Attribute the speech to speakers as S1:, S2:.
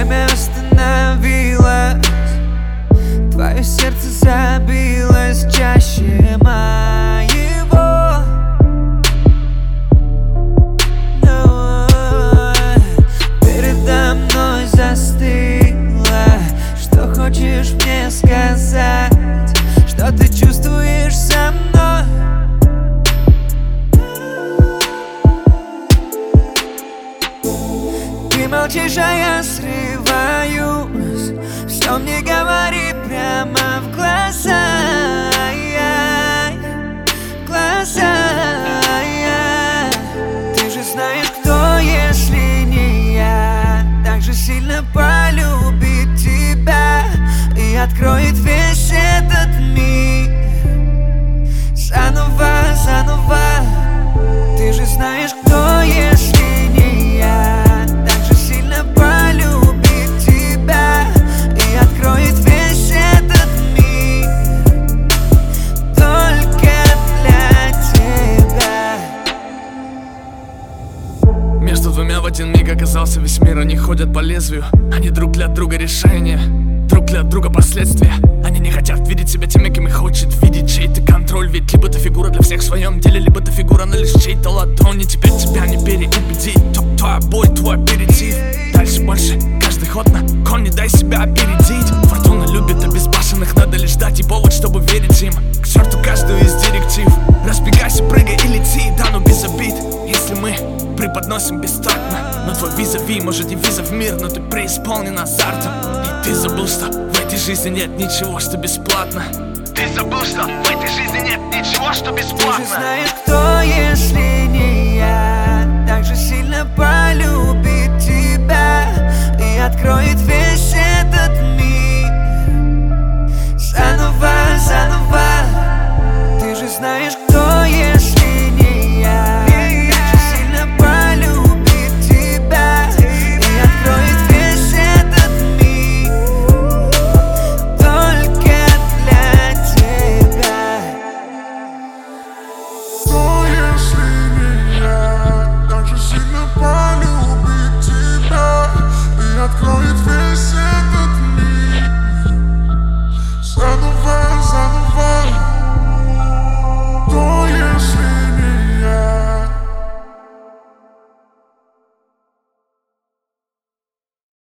S1: время остановилось, твое сердце забилось чаще моего. Передо мной застыла. Что хочешь мне сказать? Что ты чувствуешь со мной? Ты молчишь, а я срываюсь. Все мне говори прямо в глаза, глаза. Ты же знаешь, кто, если не я, так же сильно полюбит тебя и откроет весь этот мир заново, заново. Ты же знаешь, кто, если не я, так же сильно полюбит тебя и откроет весь этот мир только для тебя.
S2: Между двумя в один миг оказался весь мир. Они ходят по лезвию, они друг для друга решения, друг для друга последствия. Они не хотят видеть себя теми, кем их хочет видеть чей-то контроль. Ведь либо ты фигура для всех в своем деле, либо ты фигура на лишь чьей-то ладони. Теперь тебя не переубедить, твоя боль, твой аперитив. Дальше больше, каждый ход на кон, не дай себя опередить. Фортуна любит обезбашенных, надо лишь дать и повод, чтобы верить им. К черту каждую из директив, разбегайся, прыгай и лети, да, но без обид. Если мы преподносим бестактно, но твой визави может не виза в мир, но ты преисполнен азартом. И ты забыл, что в этой жизни нет ничего, что бесплатно. Ты забыл, что в этой жизни нет ничего, что бесплатно.
S1: Ты же знаешь, кто, если не